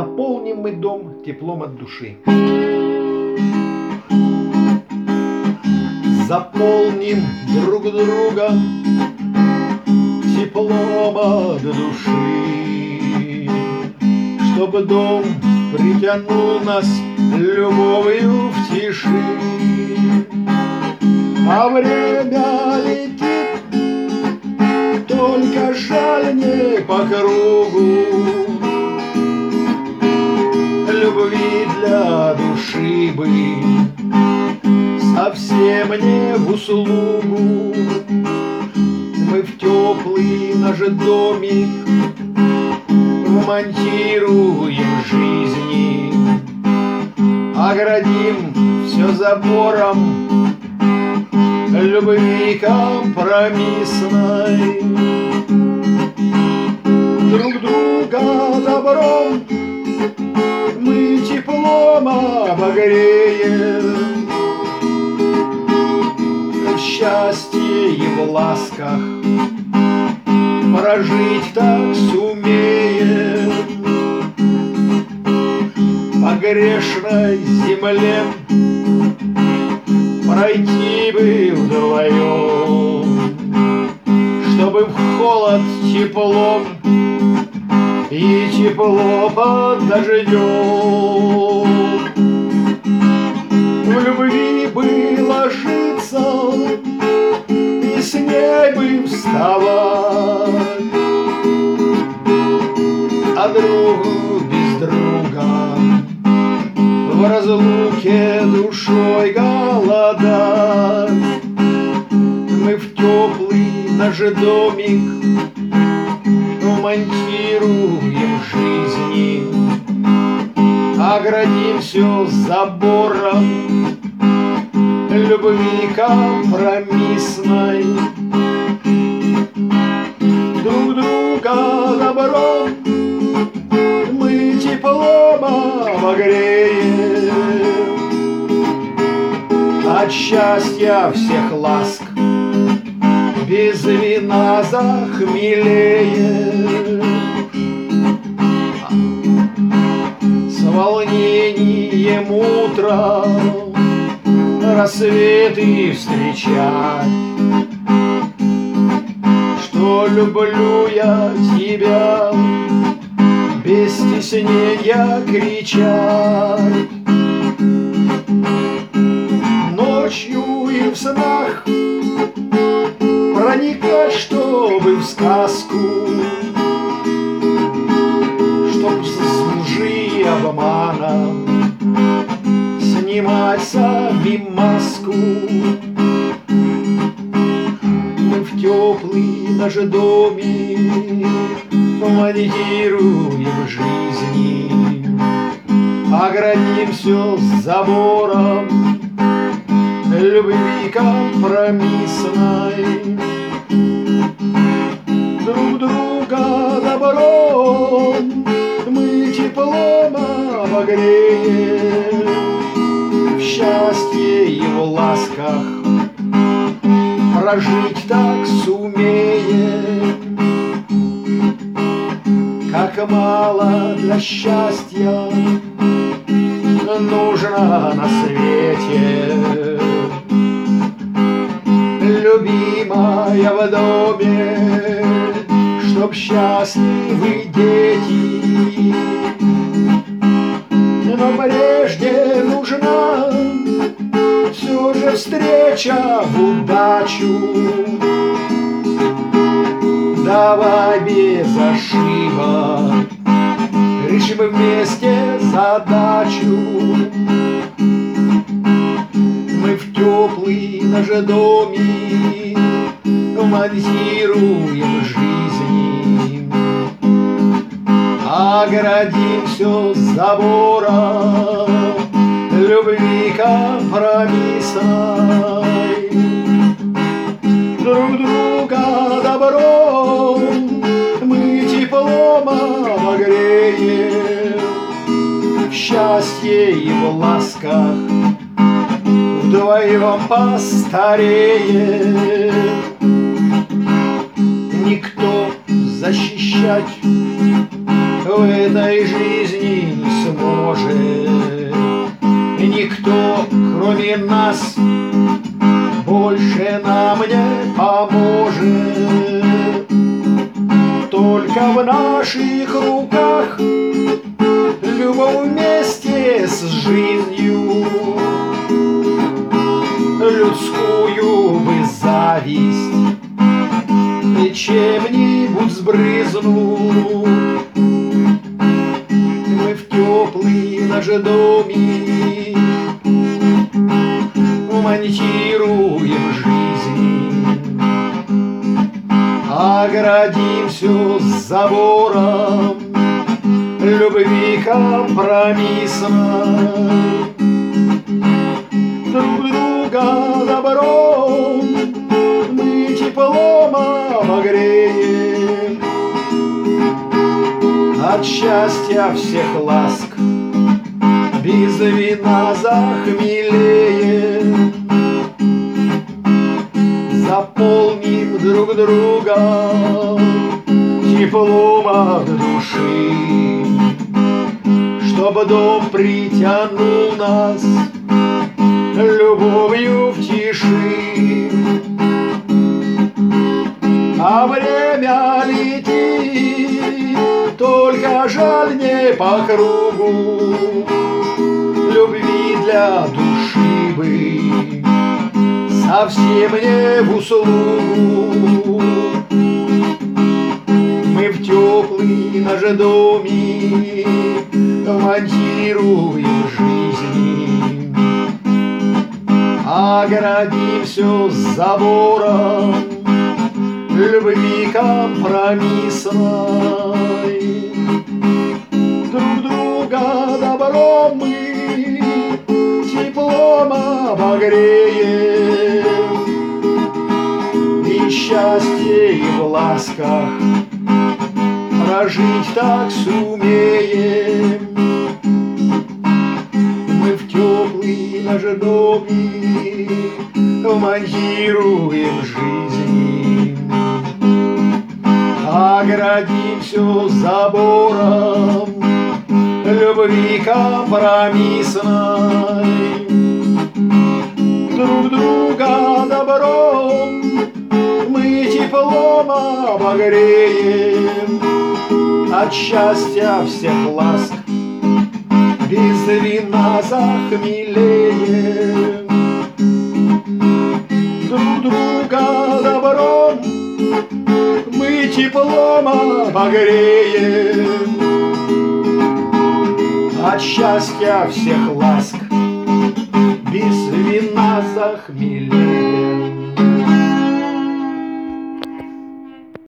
наполним мы дом теплом от души. Заполним друг друга теплом от души, чтобы дом притянул нас любовью в тиши. А время летит, только жаль не по кругу. Любви для души бы совсем не в услугу. Мы в теплый наш домик вмонтируем жизни, оградим все забором любви компромиссной. Друг друга добром мы теплом обогреем, в счастье и в ласках прожить так сумеем. По грешной земле пройти бы вдвоем, чтобы в холод теплом и тепло под дождем. В любви бы ложиться и с ней бы вставать, а другу без друга в разлуке душой голодать. Мы в теплый наш домик вмонтируем жизни, оградим все забором любви компромиссной. Друг друга добром мы теплом обогреем, от счастья всех ласк без вина захмелее. С волнением утра рассветы встречать, что люблю я тебя, без стеснения кричать. Ночью и в снах проникать, чтобы в сказку, чтоб с лжи и обмана снимать самим маску. Мы в теплый наш домик вмонтируем жизни, оградим все забором любви компромиссной. Друг друга добром мы теплом обогреем, в счастье и в ласках прожить так сумеем. Как мало для счастья нужно на свете, любимая в доме, чтоб счастливы дети. Но прежде нужна все же встреча в удачу. Давай без ошибок решим вместе задачу. Мы в теплый наш домик вмонтируем жизни, оградим все забором любви компромиссной. Друг друга добром мы теплом обогреем, в счастье и в ласках вдвоем постареем. Никто защищать в этой жизни не сможет никто, кроме нас, больше нам не поможет. Только в наших руках любовь вместе с жизнью, людскую бы зависть чем-нибудь сбрызнуть. Мы в теплый наш домик монтируем жизнь, оградим все забором любви компромиссной. Друг друга добром мы теплом обогреем, от счастья всех ласк без вина захмелеем. Заполним друг друга теплом от души, чтобы дом притянул нас любовью в тиши. А время летит, только жаль не по кругу, любви для души бы совсем не в услугу. Мы в теплый наш домик монтируем жизнь, оградим все забором любви компромиссной. Друг друга добром мы теплом обогреем, и счастье и в ласках прожить так сумеем. Мы в теплый наш домик монтируем жизнь, оградим все забором любви компромиссной. Друг друга добром мы теплом обогреем, от счастья всех ласк без вина захмелеем. Друг друга добром мы теплом обогреем, от счастья всех ласк без вина захмелеем.